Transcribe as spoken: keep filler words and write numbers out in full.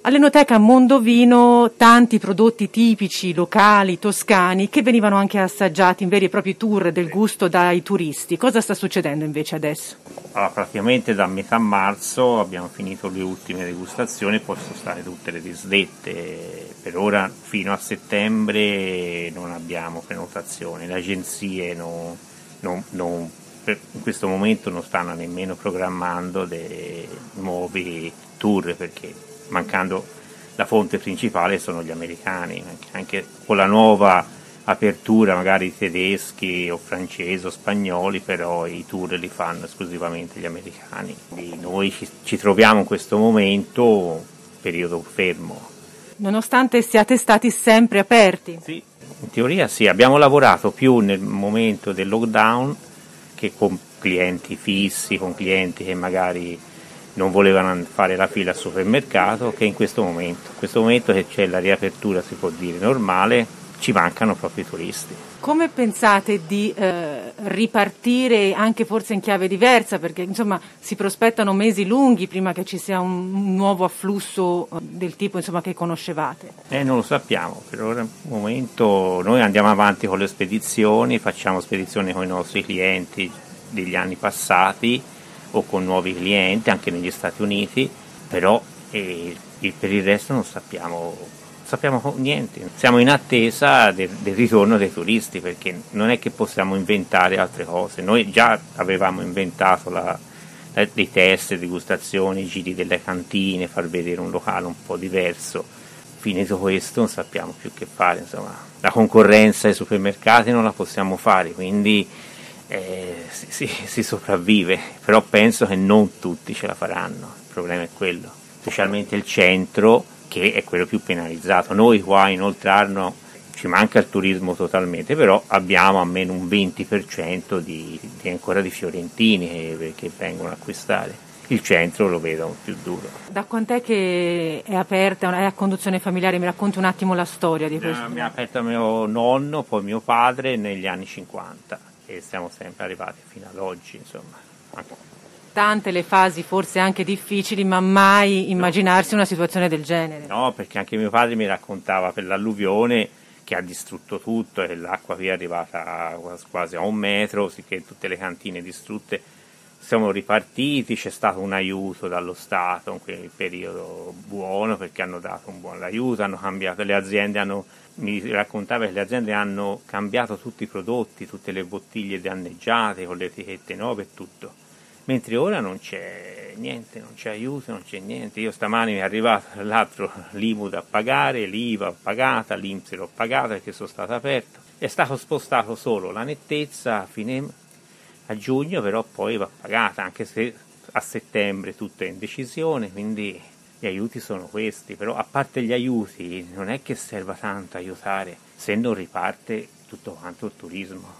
All'Enoteca Mondovino tanti prodotti tipici, locali, toscani, che venivano anche assaggiati in veri e propri tour del gusto dai turisti. Cosa sta succedendo invece adesso? Allora, praticamente da metà marzo abbiamo finito le ultime degustazioni e possono stare tutte le disdette. Per ora fino a settembre non abbiamo prenotazioni, le agenzie non, non, non, in questo momento non stanno nemmeno programmando dei nuovi tour, perché mancando la fonte principale sono gli americani. Anche con la nuova apertura magari tedeschi o francesi o spagnoli, però i tour li fanno esclusivamente gli americani. Quindi noi ci, ci troviamo in questo momento periodo fermo. Nonostante siate stati sempre aperti? Sì, in teoria sì, abbiamo lavorato più nel momento del lockdown che con clienti fissi, con clienti che magari non volevano fare la fila al supermercato, che in questo momento. In questo momento che c'è la riapertura, si può dire, normale, ci mancano proprio i turisti. Come pensate di eh, ripartire anche forse in chiave diversa? Perché insomma si prospettano mesi lunghi prima che ci sia un, un nuovo afflusso del tipo insomma che conoscevate. Eh, non lo sappiamo, per ora al momento noi andiamo avanti con le spedizioni, facciamo spedizioni con i nostri clienti degli anni passati o con nuovi clienti anche negli Stati Uniti, però eh, per il resto non sappiamo, sappiamo niente, siamo in attesa del, del ritorno dei turisti, perché non è che possiamo inventare altre cose. Noi già avevamo inventato la, la, dei test, degustazioni, giri delle cantine, far vedere un locale un po' diverso. Finito questo non sappiamo più che fare, insomma. La concorrenza ai supermercati non la possiamo fare, quindi Eh, si, si, si sopravvive, però penso che non tutti ce la faranno, il problema è quello, specialmente il centro che è quello più penalizzato. Noi qua in Oltrarno ci manca il turismo totalmente, però abbiamo almeno un venti per cento di, di ancora di fiorentini che, che vengono a acquistare. Il centro lo vedo più duro. Da quant'è che è aperta, è a conduzione familiare? Mi racconti un attimo la storia di questo? Mi ha aperto mio nonno, poi mio padre negli anni cinquanta. E siamo sempre arrivati fino ad oggi, insomma. Tante le fasi forse anche difficili, ma mai immaginarsi no. una situazione del genere. No, perché anche mio padre mi raccontava per l'alluvione che ha distrutto tutto e l'acqua qui è arrivata quasi a un metro, sicché tutte le cantine distrutte. Siamo ripartiti, c'è stato un aiuto dallo Stato in quel periodo buono, perché hanno dato un buon aiuto, hanno cambiato, le aziende hanno, mi raccontava che le aziende hanno cambiato tutti i prodotti, tutte le bottiglie danneggiate con le etichette nuove e tutto, mentre ora non c'è niente, non c'è aiuto, non c'è niente. Io stamani mi è arrivato l'altro l'I M U da pagare, l'I V A pagata, l'I N P S l'ho pagata perché sono stato aperto, è stato spostato solo la nettezza a fine a giugno, però poi va pagata, anche se a settembre tutto è in decisione, quindi gli aiuti sono questi. Però a parte gli aiuti non è che serva tanto aiutare se non riparte tutto quanto il turismo.